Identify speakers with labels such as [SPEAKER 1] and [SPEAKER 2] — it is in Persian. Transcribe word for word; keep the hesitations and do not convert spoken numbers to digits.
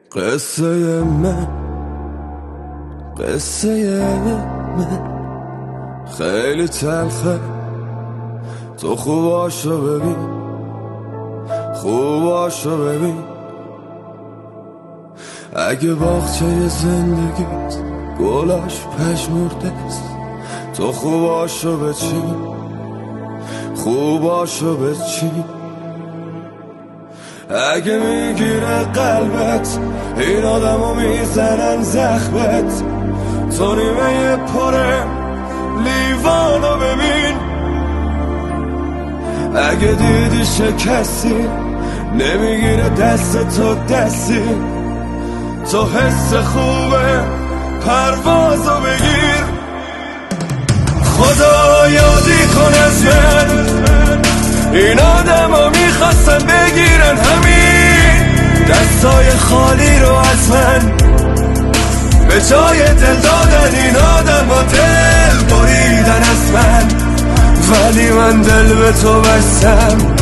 [SPEAKER 1] قصه من قصه من خیلی تلخه، تو خوباشو ببین، خوباشو ببین. اگه باغچه زندگیت گلاش پژمرده است، تو خوباشو بچین، خوباشو بچین. اگه میگیره قلبت این آدمو میزنن زخمت، تو نیمه پره لیوانو ببین. اگه دیدی شکستی نمیگیره دست تو دستی، تو حس خوبه پروازو بگیر. خدا یادی کن از من، این آدم ها میخواستن بگیرن همین دستای خالی رو از من، به جای دل دادن این آدم ها دل بریدن از من. ولی من دل به تو بستم،